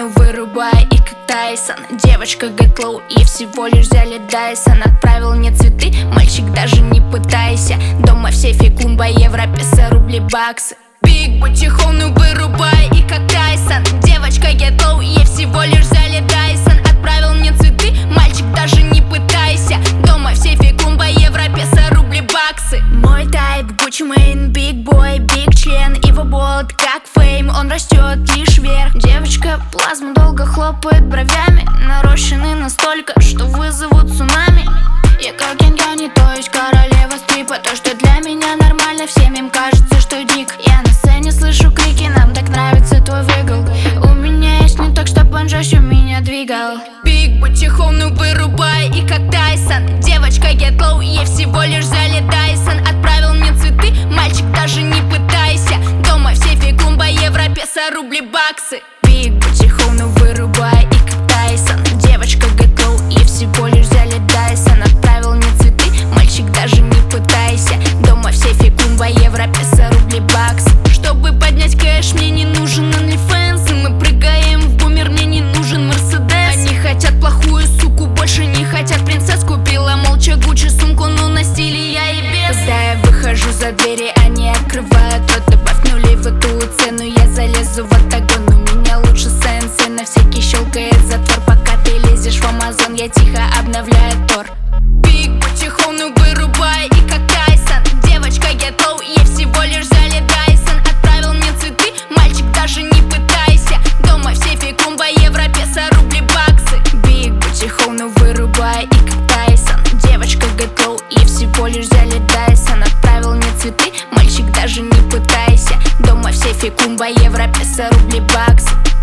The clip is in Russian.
ну вырубай и как Тайсон. Девочка get low и всего лишь взяли Дайсон. Отправил мне цветы, мальчик, даже не пытайся. Дома в сейфе клумба, евро, песо, рубли, баксы. Big booty hole, ну вырубай и как Тайсон. Девочка get low и всего лишь взяли Дайсон. Отправил мне цветы, мальчик, даже не пытайся. Дома в сейфе клумба, евро, песо, рубли, баксы. Мой тайп Gucci Mane, big boy, big член. Его болт как фейм, он растет лишь вверх. Девочка плазма долго хлопает бровями, нарощены настолько, что вызовут цунами. Я как Генгани, то есть королева стрипа. То, что для меня нормально, всем им кажется, что дик. Я на сцене слышу крики, нам так нравится твой выгл. У меня есть не так, чтоб он жестче меня двигал. Big booty hole, ну вырубай и как Тайсон. Девочка get low, ей всего лишь взяли Дайсон. Отправил мне цветы, мальчик, даже не пытайся. Дома в сейфе клумба, евро, песо, рубли, баксы. Big booty hole, ну вырубай и как Тайсон. Девочка get low, ей всего лишь взяли Дайсон. Отправил мне цветы, мальчик, даже не пытайся. Дома в сейфе клумба, евро, песо, рубли, баксы. Чтобы поднять кэш, мне не нужен OnlyFans. И мы прыгаем в бумер, мне не нужен Мерседес. Они хотят плохую суку, больше не хотят принцесс. Купила молча Гуччи сумку, но на стиле я и без. Когда я выхожу за двери, они открывают рот. Добавь нули в эту цену, я залезу в октагон. У меня лучше сенсы, на всякий щелкает затвор. Пока ты лезешь в Амазон, я тихо обновляю тор. Big booty hole, ну вырубай и как Тайсон. Девочка get low, ей всего лишь взяли Дайсон. Отправил мне цветы, мальчик, даже не пытайся. Дома в сейфе клумба, евро, песо, рубли, баксы. Big booty hole, ну вырубай и как Тайсон. Девочка get low, ей всего лишь взяли Дайсон. Отправил мне цветы, мальчик, даже не пытайся. Дома в сейфе клумба, евро, песо, рубли, баксы.